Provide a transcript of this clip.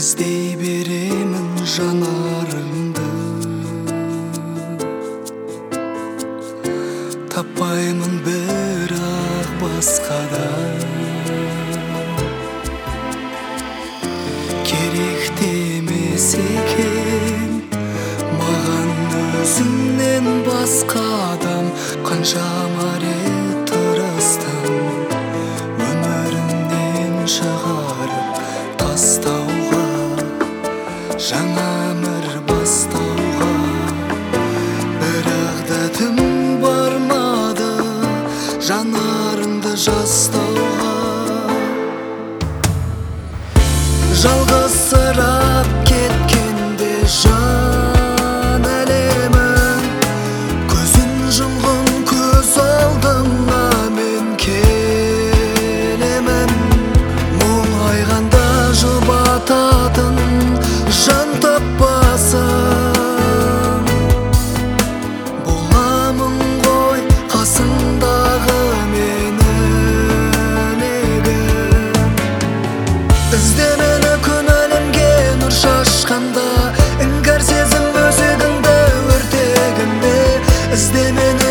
İzdей беремін жанарыңды, таппаймын бірақ басқада. Керек емес екен маған өзіңнен басқа адам. Қаншама рет тырыстым өмірімнен шығарып тастауға, жаңа өмір бастауға. Бірақ дәтім бармады жанарыңды жастауға. Жалғызсырап кеткенде жан әлемің, көзін жұмғын көз алдыңа мен келемін. Мұңайғанда жұбататын жан таппасың, боламын ғой қасыңдағы менің егін. Іздемені күн әлемге нұр шашқанда, іңкәр сезім өзегіңді өртегенде. Іздемені